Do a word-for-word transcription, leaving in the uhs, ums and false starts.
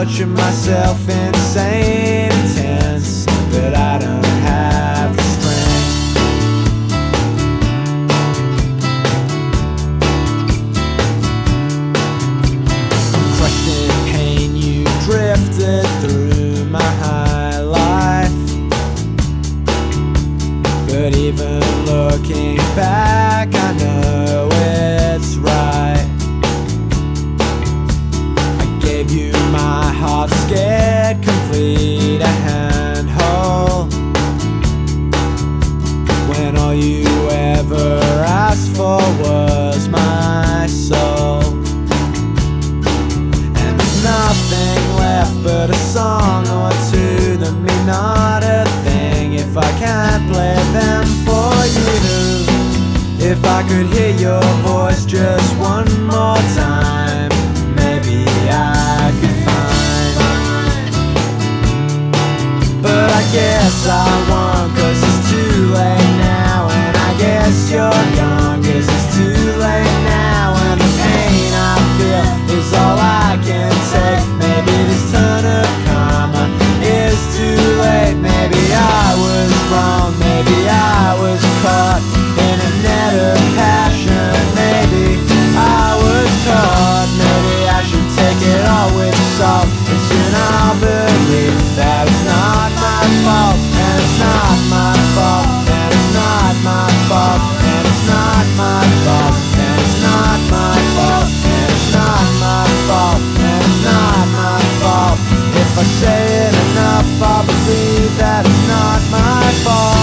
torture myself insane, intense, but I don't have the strength. Crushed in pain, you drifted through my high life, but even looking back, I know it's right. I gave you my heart, scared, complete, a handhold, when all you ever asked for was my soul. And there's nothing left but a song or two that mean not a thing if I can't play them for you. If I could hear your voice just one more time, maybe I could find. But I guess I won't, cause it's too late now. And I guess you're gone, cause it's too late now. And the pain I feel is all I can take. Maybe this turn of karma is too late. Maybe I was wrong, maybe I was caught in a net of passion. Maybe I was caught, maybe I should take it all with salt. And soon I'll believe that it's not my fault, and it's not my fault, and it's not my fault, and it's not my fault, and it's not my fault, and it's not my fault, and it's not my fault. If I say it enough, I'll believe that it's not my fault.